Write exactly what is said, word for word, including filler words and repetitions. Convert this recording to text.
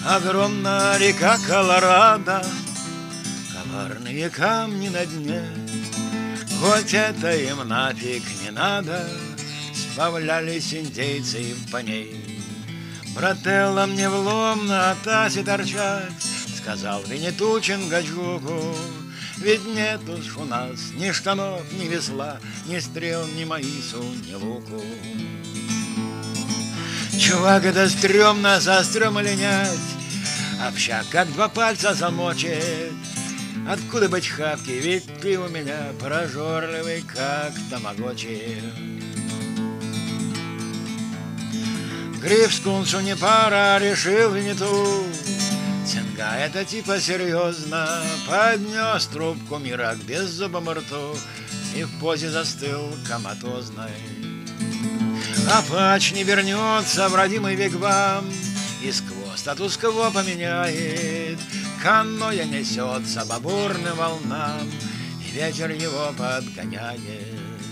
Огромна река Колорадо, коварные камни на дне. Хоть это им нафиг не надо, сплавлялись индейцы по ней. Брателло, мне влом на тасе торчать, сказал Винниту Чингачгуку. Ведь нет уж у нас ни штанов, ни весла, ни стрел, ни маису, ни луку. Чувак, это стрёмно со стрёма линять, общак как два пальца замочит. Откуда быть хавки, ведь ты у меня прожорливый, как тамагочи. Гриф скунсу не пара, решил Винниту. Цинга это типа серьезно, поднес трубку мира к беззубому рту и в позе застыл коматозной. Апач не вернется в родимый вигвам, и сквозь статус-кво поменяет. Каноэ несется по бурным волнам, и ветер его подгоняет.